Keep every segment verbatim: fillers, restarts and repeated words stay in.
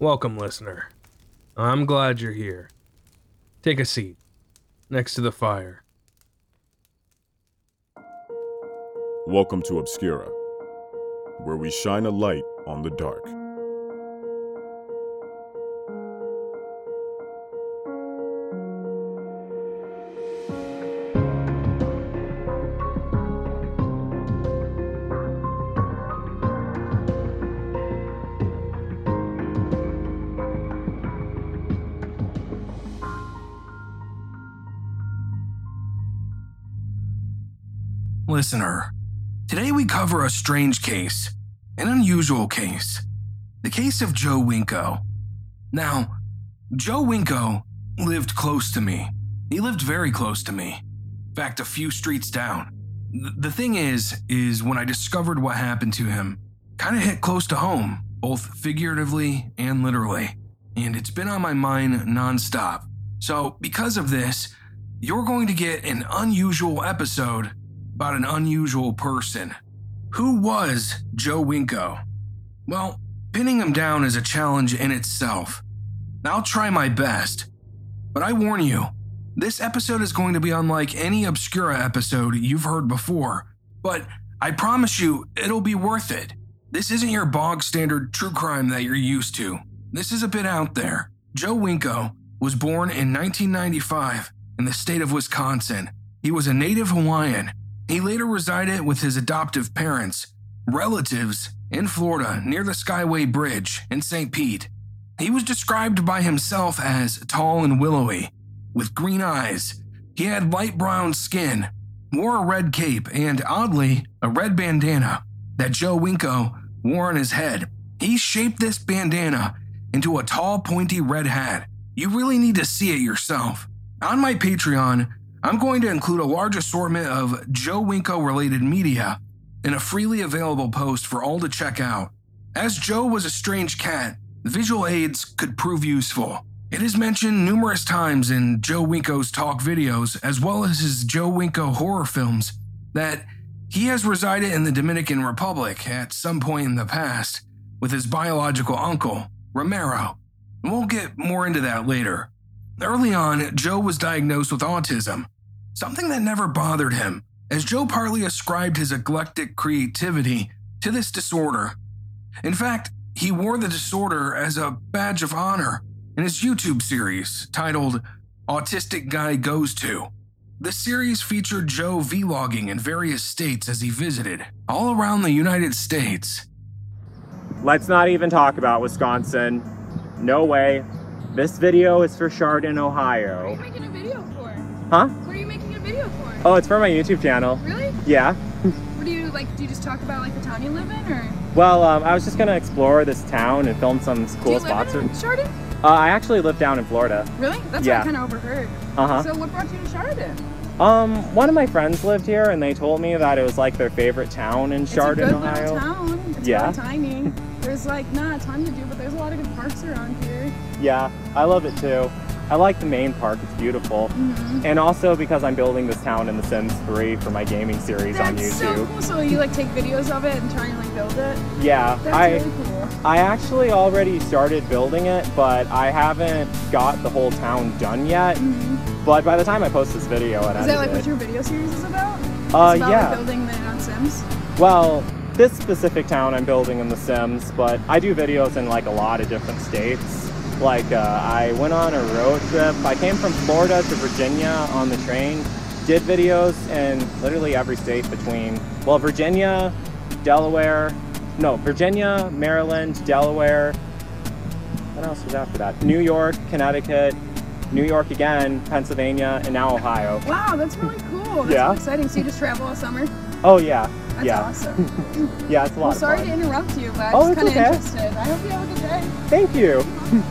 Welcome, listener. I'm glad you're here. Take a seat, next to the fire. Welcome to Obscura, where we shine a light on the dark. Listener, today we cover a strange case, an unusual case, the case of Joe Winko. Now, Joe Winko lived close to me. He lived very close to me. In fact, a few streets down. Th- the thing is, is when I discovered what happened to him, kind of hit close to home, both figuratively and literally, and it's been on my mind nonstop. So, because of this, you're going to get an unusual episode about an unusual person. Who was Joe Winko? Well, pinning him down is a challenge in itself. I'll try my best, but I warn you, this episode is going to be unlike any Obscura episode you've heard before, but I promise you it'll be worth it. This isn't your bog standard true crime that you're used to. This is a bit out there. Joe Winko was born in nineteen ninety-five in the state of Wisconsin. He was a native Hawaiian. He later resided with his adoptive parents, relatives in Florida near the Skyway Bridge in Saint Pete. He was described by himself as tall and willowy, with green eyes. He had light brown skin, wore a red cape, and oddly, a red bandana that Joe Winko wore on his head. He shaped this bandana into a tall, pointy red hat. You really need to see it yourself. On my Patreon, I'm going to include a large assortment of Joe Winko-related media in a freely available post for all to check out. As Joe was a strange cat, visual aids could prove useful. It is mentioned numerous times in Joe Winko's talk videos, as well as his Joe Winko horror films, that he has resided in the Dominican Republic at some point in the past with his biological uncle, Romero. And we'll get more into that later. Early on, Joe was diagnosed with autism, something that never bothered him, as Joe partly ascribed his eclectic creativity to this disorder. In fact, he wore the disorder as a badge of honor in his YouTube series titled Autistic Guy Goes To. The series featured Joe vlogging in various states as he visited, all around the United States. Let's not even talk about Wisconsin. No way. This video is for Chardon, Ohio. What are you making a video for? Huh? What are you making a video for? Oh, it's for my YouTube channel. Really? Yeah. What do you, like, do you just talk about, like, the town you live in, or? Well, um, I was just gonna explore this town and film some cool do you spots. live in Chardon? Uh, I actually live down in Florida. Really? That's Yeah. what I kind of overheard. Uh-huh. So what brought you to Chardon? Um, one of my friends lived here and they told me that it was like their favorite town in Chardon, it's a good Ohio. little town. It's Yeah. really tiny. There's, like, not a ton to do, but there's a lot of good parks around here. Yeah, I love it too. I like the main park, it's beautiful. Mm-hmm. And also because I'm building this town in The Sims three for my gaming series on That's so YouTube. cool. So you, like, take videos of it and try and, like, build it? Yeah, That's I really cool. I actually already started building it, but I haven't got the whole town done yet. Mm-hmm. But by the time I post this video, it Is that, like, what your video series is about? Uh, it's about, yeah. like, building it on Sims? Well, this specific town I'm building in The Sims, but I do videos in like a lot of different states. Like uh, I went on a road trip. I came from Florida to Virginia on the train, did videos in literally every state between, well, Virginia, Delaware, no, Virginia, Maryland, Delaware, what else was after that? New York, Connecticut, New York again, Pennsylvania, and now Ohio. Wow, that's really cool. That's Yeah. so exciting. So you just travel all summer? Oh yeah, That's yeah. awesome. Yeah, it's a lot Well, of sorry fun. to interrupt you, but Oh, I'm it's just kind of okay. interested. I hope you have a good day. Thank you.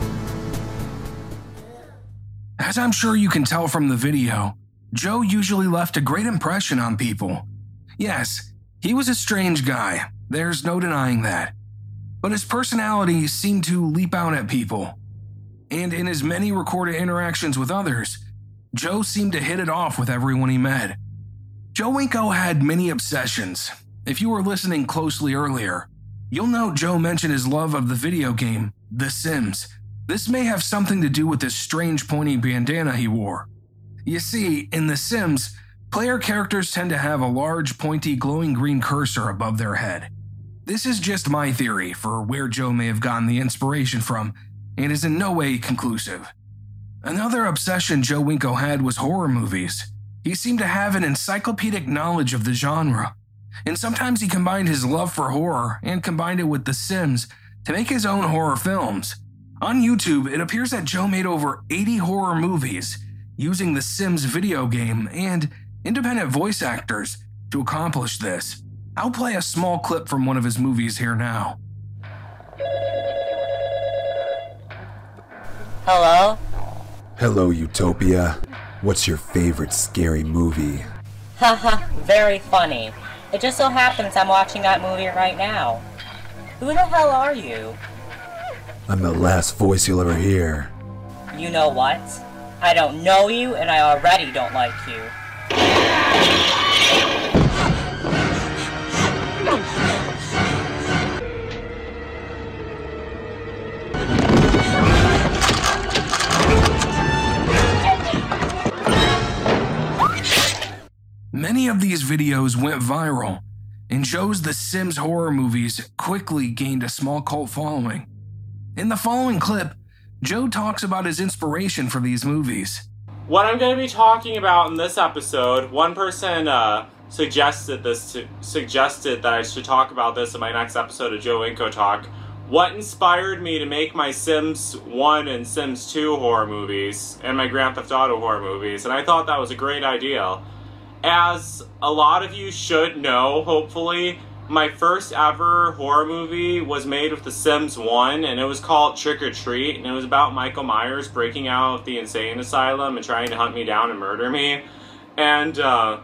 As I'm sure you can tell from the video, Joe usually left a great impression on people. Yes, he was a strange guy, there's no denying that. But his personality seemed to leap out at people. And in his many recorded interactions with others, Joe seemed to hit it off with everyone he met. Joe Winko had many obsessions. If you were listening closely earlier, you'll note Joe mentioned his love of the video game The Sims. This may have something to do with this strange pointy bandana he wore. You see, in The Sims, player characters tend to have a large, pointy, glowing green cursor above their head. This is just my theory for where Joe may have gotten the inspiration from, and is in no way conclusive. Another obsession Joe Winko had was horror movies. He seemed to have an encyclopedic knowledge of the genre, and sometimes he combined his love for horror and combined it with The Sims to make his own horror films. On YouTube, it appears that Joe made over eighty horror movies using The Sims video game and independent voice actors to accomplish this. I'll play a small clip from one of his movies here now. Hello? Hello, Utopia. What's your favorite scary movie? Haha, very funny. It just so happens I'm watching that movie right now. Who the hell are you? I'm the last voice you'll ever hear. You know what? I don't know you, and I already don't like you. Many of these videos went viral, and Joe's The Sims horror movies quickly gained a small cult following. In the following clip, Joe talks about his inspiration for these movies. What I'm going to be talking about in this episode, one person uh, suggested this to, suggested that I should talk about this in my next episode of Joe Winko Talk. What inspired me to make my Sims one and Sims two horror movies and my Grand Theft Auto horror movies, and I thought that was a great idea. As a lot of you should know, hopefully, my first ever horror movie was made with The Sims one, and it was called Trick or Treat, and it was about Michael Myers breaking out of the insane asylum and trying to hunt me down and murder me. And uh,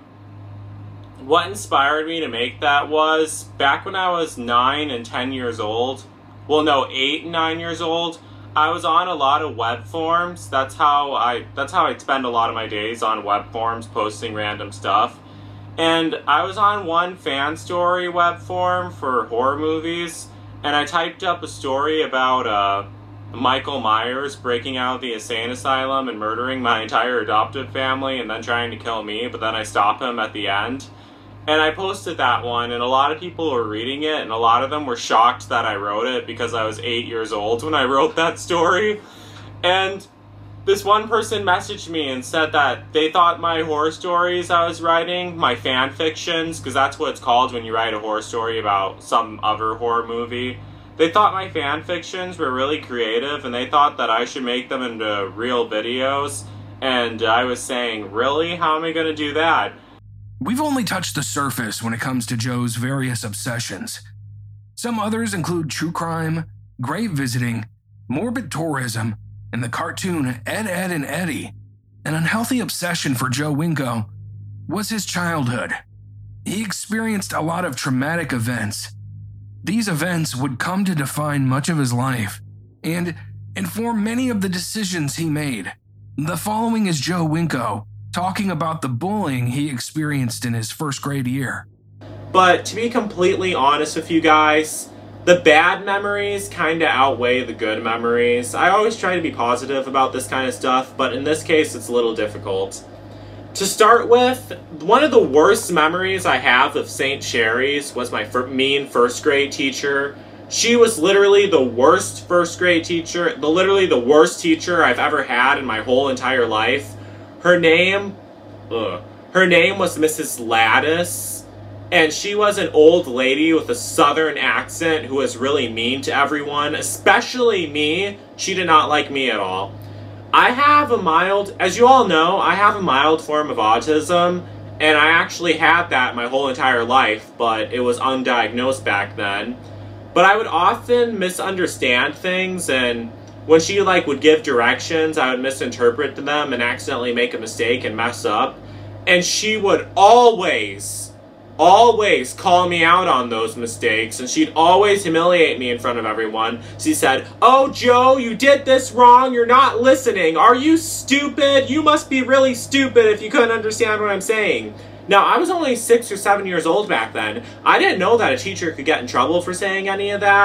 what inspired me to make that was, back when I was nine and ten years old, well no, eight and nine years old, I was on a lot of web forums. That's how I that's how I spend a lot of my days, on web forums, posting random stuff. And I was on one fan story web forum for horror movies, and I typed up a story about uh, Michael Myers breaking out of the insane asylum and murdering my entire adoptive family and then trying to kill me, but then I stop him at the end. And I posted that one, and a lot of people were reading it, and a lot of them were shocked that I wrote it because I was eight years old when I wrote that story. And this one person messaged me and said that they thought my horror stories I was writing, my fan fictions, because that's what it's called when you write a horror story about some other horror movie, they thought my fan fictions were really creative, and they thought that I should make them into real videos. And I was saying, really? How am I going to do that? We've only touched the surface when it comes to Joe's various obsessions. Some others include true crime, grave visiting, morbid tourism, and the cartoon Ed, Edd and Eddy. An unhealthy obsession for Joe Winko was his childhood. He experienced a lot of traumatic events. These events would come to define much of his life and inform many of the decisions he made. The following is Joe Winko talking about the bullying he experienced in his first grade year. But to be completely honest with you guys, the bad memories kind of outweigh the good memories. I always try to be positive about this kind of stuff, but in this case it's a little difficult. To start with, one of the worst memories I have of Saint Sherry's was my fir- mean first grade teacher. She was literally the worst first grade teacher, the literally the worst teacher I've ever had in my whole entire life. Her name, ugh, her name was Missus Lattice, and she was an old lady with a southern accent who was really mean to everyone, especially me. She did not like me at all. I have a mild, as you all know, I have a mild form of autism, and I actually had that my whole entire life, but it was undiagnosed back then. But I would often misunderstand things, and when she like would give directions, I would misinterpret them and accidentally make a mistake and mess up. And she would always, always call me out on those mistakes, and she'd always humiliate me in front of everyone. She said, "Oh, Joe, you did this wrong. You're not listening. Are you stupid? You must be really stupid if you couldn't understand what I'm saying." Now, I was only six or seven years old back then. I didn't know that a teacher could get in trouble for saying any of that.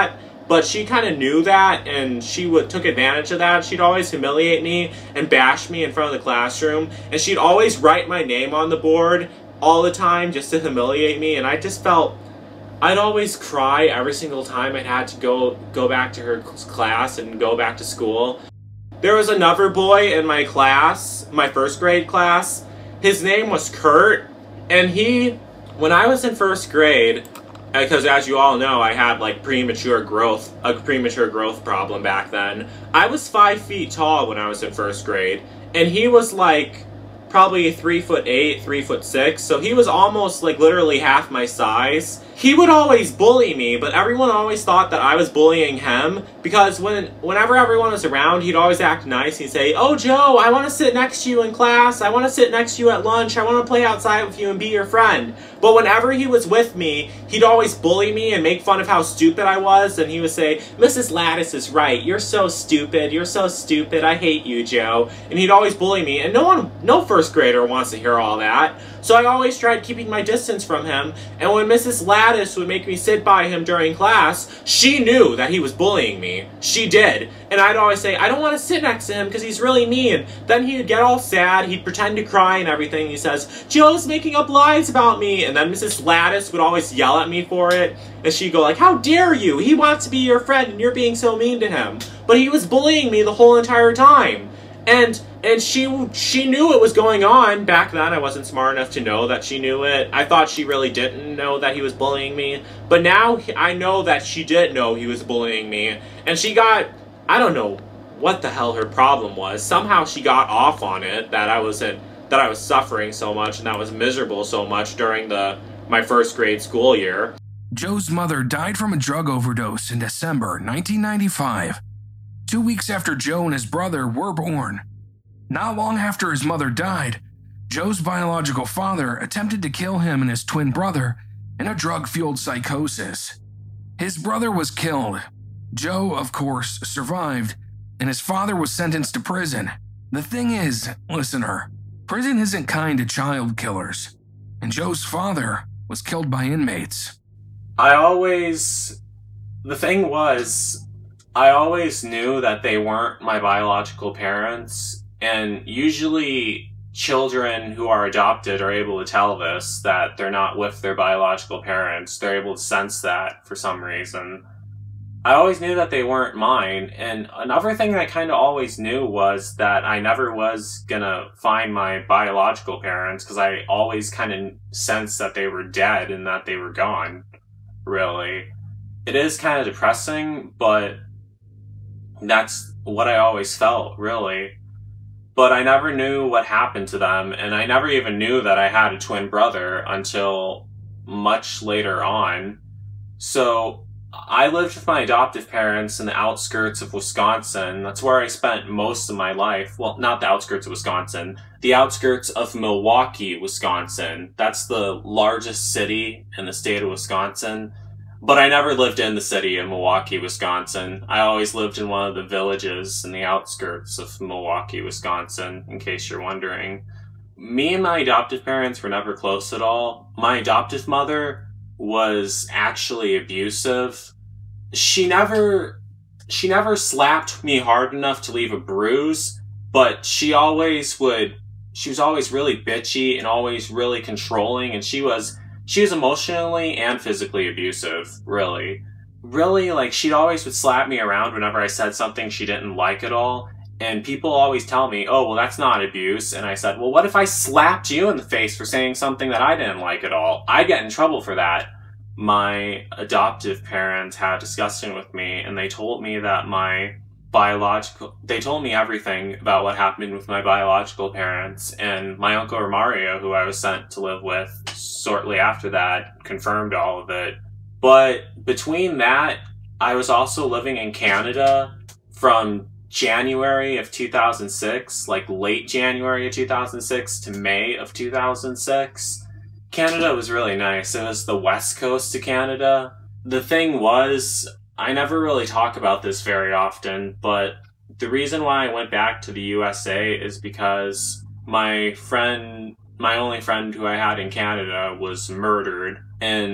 But she kind of knew that, and she would, took advantage of that. She'd always humiliate me and bash me in front of the classroom, and she'd always write my name on the board all the time just to humiliate me, and I just felt... I'd always cry every single time I had to go go back to her class and go back to school. There was another boy in my class, my first grade class. His name was Kurt, and he, when I was in first grade, because as you all know, I had like premature growth, a premature growth problem back then. I was five feet tall when I was in first grade, and he was like probably three foot eight, three foot six, so he was almost like literally half my size. He would always bully me, but everyone always thought that I was bullying him, because when whenever everyone was around, he'd always act nice. He'd say, "Oh, Joe, I want to sit next to you in class. I want to sit next to you at lunch. I want to play outside with you and be your friend." But whenever he was with me, he'd always bully me and make fun of how stupid I was, and he would say, "Missus Lattice is right. You're so stupid. You're so stupid. I hate you, Joe." And he'd always bully me, and no one, no first grader wants to hear all that. So I always tried keeping my distance from him, and when Missus Lattice would make me sit by him during class, she knew that he was bullying me. She did. And I'd always say, "I don't want to sit next to him because he's really mean." Then he'd get all sad, he'd pretend to cry and everything. He says, "Joe's making up lies about me." And then Missus Lattice would always yell at me for it. And she'd go like, "How dare you? He wants to be your friend and you're being so mean to him." But he was bullying me the whole entire time. And and she she knew it was going on. Back then, I wasn't smart enough to know that she knew it. I thought she really didn't know that he was bullying me. But now I know that she did know he was bullying me. And she got, I don't know what the hell her problem was. Somehow she got off on it, that I wasn't, that I was suffering so much and that I was miserable so much during the my first grade school year. Joe's mother died from a drug overdose in December nineteen ninety-five, two weeks after Joe and his brother were born. Not long after his mother died, Joe's biological father attempted to kill him and his twin brother in a drug-fueled psychosis. His brother was killed. Joe, of course, survived, and his father was sentenced to prison. The thing is, listener, prison isn't kind to child killers, and Joe's father was killed by inmates. I always, the thing was, I always knew that they weren't my biological parents, and usually children who are adopted are able to tell this, that they're not with their biological parents. They're able to sense that for some reason. I always knew that they weren't mine, and another thing I kind of always knew was that I never was gonna find my biological parents, because I always kind of sensed that they were dead and that they were gone, really. It is kind of depressing, but that's what I always felt, really. But I never knew what happened to them, and I never even knew that I had a twin brother until much later on. So I lived with my adoptive parents in the outskirts of Wisconsin. That's where I spent most of my life. Well, not the outskirts of Wisconsin, the outskirts of Milwaukee, Wisconsin. That's the largest city in the state of Wisconsin. But I never lived in the city of Milwaukee, Wisconsin. I always lived in one of the villages in the outskirts of Milwaukee, Wisconsin, in case you're wondering. Me and my adoptive parents were never close at all. My adoptive mother was actually abusive. She never, she never slapped me hard enough to leave a bruise, but she always would, she was always really bitchy and always really controlling, and she was She was emotionally and physically abusive, really. Really, like, she always would slap me around whenever I said something she didn't like at all. And people always tell me, "Oh, well, that's not abuse." And I said, "Well, what if I slapped you in the face for saying something that I didn't like at all? I'd get in trouble for that." My adoptive parents had a discussion with me, and they told me that my biological, they told me everything about what happened with my biological parents, and my Uncle Romario, who I was sent to live with shortly after that, confirmed all of it. But between that, I was also living in Canada from January of two thousand six, like late January of two thousand six to May of two thousand six. Canada was really nice. It was the west coast of Canada. The thing was, I never really talk about this very often, but the reason why I went back to the U S A is because my friend, my only friend who I had in Canada was murdered, and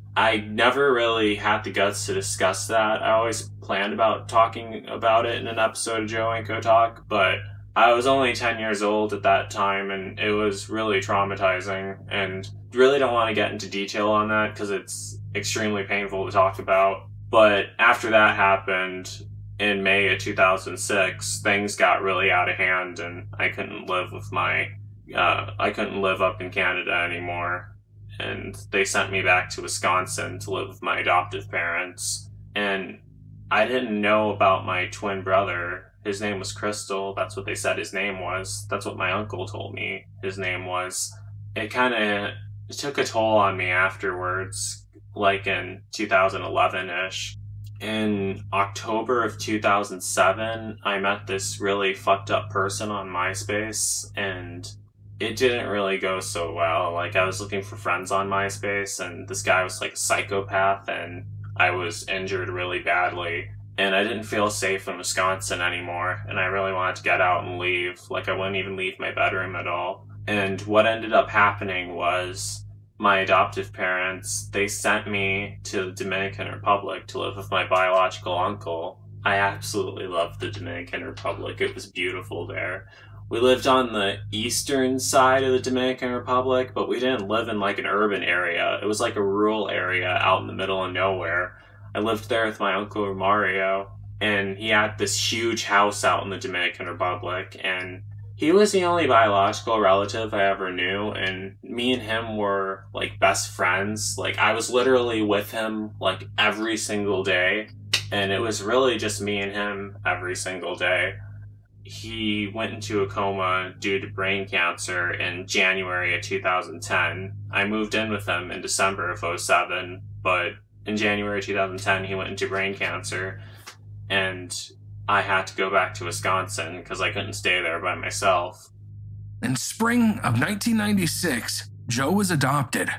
I never really had the guts to discuss that. I always planned about talking about it in an episode of Joe Winko Talk, but I was only ten years old at that time, and it was really traumatizing, and really don't want to get into detail on that because it's extremely painful to talk about. But after that happened, in May of two thousand six, things got really out of hand, and I couldn't live with my, uh, I couldn't live up in Canada anymore. And they sent me back to Wisconsin to live with my adoptive parents. And I didn't know about my twin brother. His name was Crystal. That's what they said his name was. That's what my uncle told me his name was. It kind of took a toll on me afterwards, like in two thousand eleven-ish. In October of two thousand seven, I met this really fucked up person on MySpace, and it didn't really go so well. Like, I was looking for friends on MySpace, and this guy was like a psychopath, and I was injured really badly, and I didn't feel safe in Wisconsin anymore, and I really wanted to get out and leave. Like, I wouldn't even leave my bedroom at all. And what ended up happening was my adoptive parents, they sent me to the Dominican Republic to live with my biological uncle. I absolutely loved the Dominican Republic. It was beautiful there. We lived on the eastern side of the Dominican Republic, but we didn't live in like an urban area. It was like a rural area out in the middle of nowhere. I lived there with my uncle Mario, and he had this huge house out in the Dominican Republic, and he was the only biological relative I ever knew, and me and him were like best friends. Like, I was literally with him like every single day, and it was really just me and him every single day. He went into a coma due to brain cancer in January of two thousand ten. I moved in with him in December of oh seven, but in January two thousand ten, he went into brain cancer, and I had to go back to Wisconsin because I couldn't stay there by myself. In spring of nineteen ninety-six, Joe was adopted.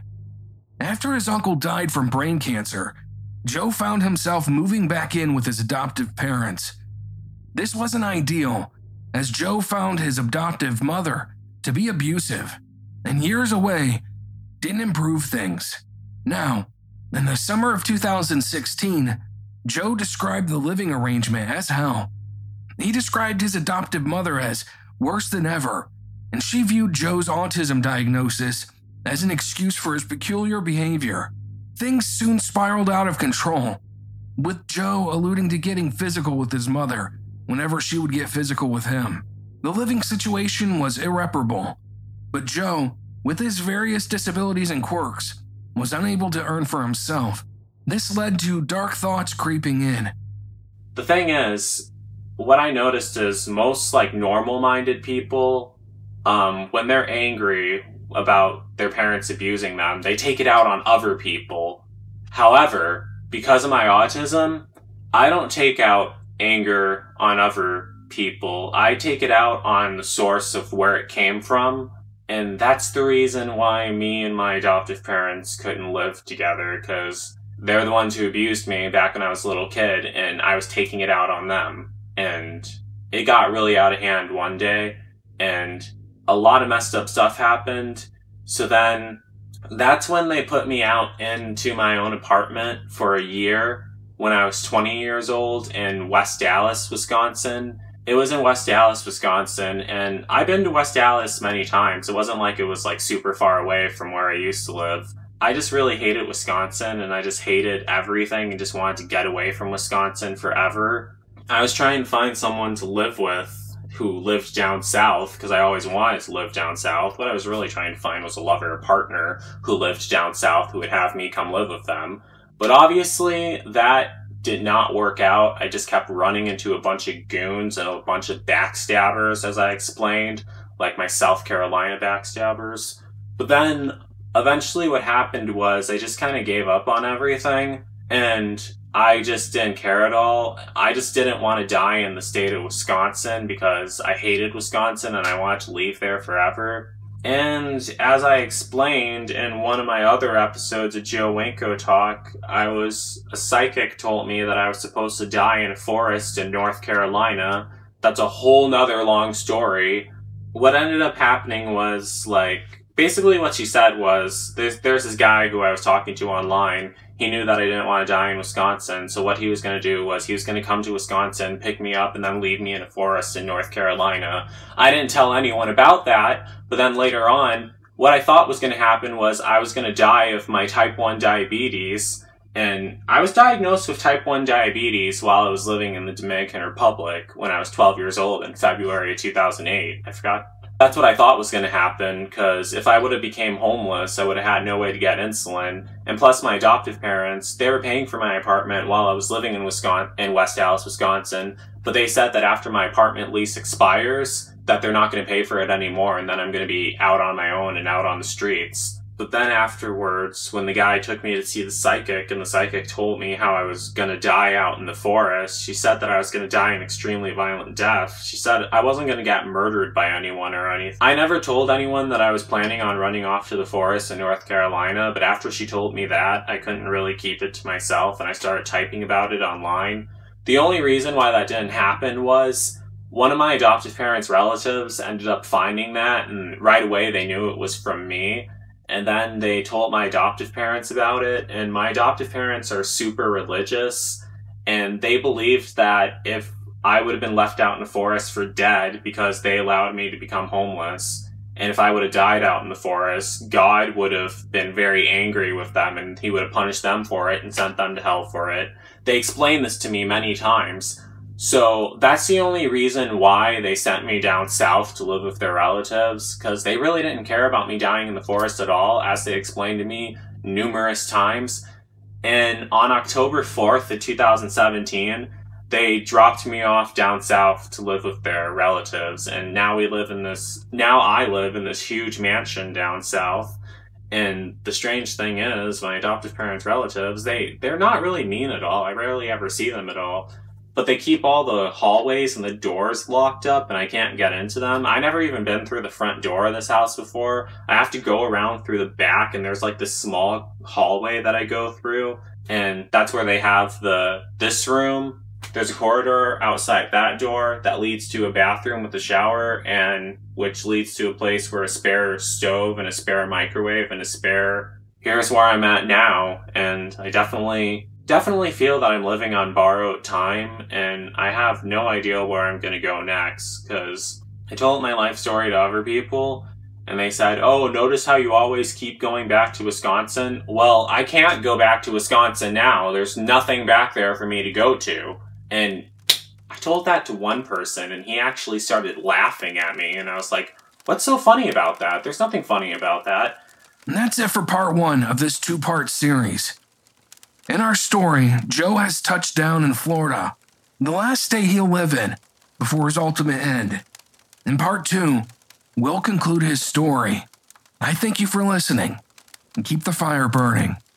After his uncle died from brain cancer, Joe found himself moving back in with his adoptive parents. This wasn't ideal, as Joe found his adoptive mother to be abusive, and years away didn't improve things. Now, in the summer of two thousand sixteen, Joe described the living arrangement as hell. He described his adoptive mother as worse than ever, and she viewed Joe's autism diagnosis as an excuse for his peculiar behavior. Things soon spiraled out of control, with Joe alluding to getting physical with his mother whenever she would get physical with him. The living situation was irreparable, but Joe, with his various disabilities and quirks, was unable to earn for himself. This led to dark thoughts creeping in. The thing is, what I noticed is most like normal-minded people, um, when they're angry about their parents abusing them, they take it out on other people. However, because of my autism, I don't take out anger on other people. I take it out on the source of where it came from, and that's the reason why me and my adoptive parents couldn't live together, because they're the ones who abused me back when I was a little kid, and I was taking it out on them. And it got really out of hand one day, and a lot of messed up stuff happened. So then that's when they put me out into my own apartment for a year when I was twenty years old in West Dallas, Wisconsin. It was in West Dallas, Wisconsin, and I've been to West Dallas many times. It wasn't like it was like super far away from where I used to live. I just really hated Wisconsin, and I just hated everything and just wanted to get away from Wisconsin forever. I was trying to find someone to live with who lived down south, because I always wanted to live down south. What I was really trying to find was a lover or partner who lived down south who would have me come live with them. But obviously, that did not work out. I just kept running into a bunch of goons and a bunch of backstabbers, as I explained, like my South Carolina backstabbers. But then, eventually what happened was I just kind of gave up on everything, and I just didn't care at all. I just didn't want to die in the state of Wisconsin because I hated Wisconsin and I wanted to leave there forever. And as I explained in one of my other episodes of Joe Winko Talk, I was, a psychic told me that I was supposed to die in a forest in North Carolina. That's a whole nother long story. What ended up happening was, like, basically what she said was, there's, there's this guy who I was talking to online. he knew that I didn't want to die in Wisconsin, so what he was going to do was he was going to come to Wisconsin, pick me up, and then leave me in a forest in North Carolina. I didn't tell anyone about that, but then later on, what I thought was going to happen was I was going to die of my type one diabetes, and I was diagnosed with type one diabetes while I was living in the Dominican Republic when I was twelve years old in February of two thousand eight. I forgot. That's what I thought was going to happen, because if I would have became homeless, I would have had no way to get insulin. And plus my adoptive parents, they were paying for my apartment while I was living in Wisconsin, in West Allis, Wisconsin. But they said that after my apartment lease expires, that they're not going to pay for it anymore, and then I'm going to be out on my own and out on the streets. But then afterwards, when the guy took me to see the psychic, and the psychic told me how I was going to die out in the forest, she said that I was going to die an extremely violent death. She said I wasn't going to get murdered by anyone or anything. I never told anyone that I was planning on running off to the forest in North Carolina, but after she told me that, I couldn't really keep it to myself, and I started typing about it online. The only reason why that didn't happen was one of my adoptive parents' relatives ended up finding that, and right away they knew it was from me. And then they told my adoptive parents about it, and my adoptive parents are super religious, and they believed that if I would have been left out in the forest for dead because they allowed me to become homeless, and if I would have died out in the forest, God would have been very angry with them, and he would have punished them for it and sent them to hell for it. They explained this to me many times. So that's the only reason why they sent me down south to live with their relatives, because they really didn't care about me dying in the forest at all, as they explained to me numerous times. And on October fourth of two thousand seventeen, they dropped me off down south to live with their relatives, and now we live in this, now I live in this huge mansion down south. And the strange thing is, my adoptive parents' relatives, they, they're not really mean at all. I rarely ever see them at all. But they keep all the hallways and the doors locked up, and I can't get into them. I never even been through the front door of this house before. I have to go around through the back, and there's like this small hallway that I go through, and that's where they have the this room. There's a corridor outside that door that leads to a bathroom with a shower, and which leads to a place where a spare stove and a spare microwave and a spare... Here's where I'm at now, and I definitely... Definitely feel that I'm living on borrowed time, and I have no idea where I'm going to go next, because I told my life story to other people, and they said, oh, notice how you always keep going back to Wisconsin? Well, I can't go back to Wisconsin now. There's nothing back there for me to go to. And I told that to one person, and he actually started laughing at me, and I was like, what's so funny about that? There's nothing funny about that. And that's it for part one of this two-part series. In our story, Joe has touched down in Florida, the last state he'll live in before his ultimate end. In part two, we'll conclude his story. I thank you for listening, and keep the fire burning.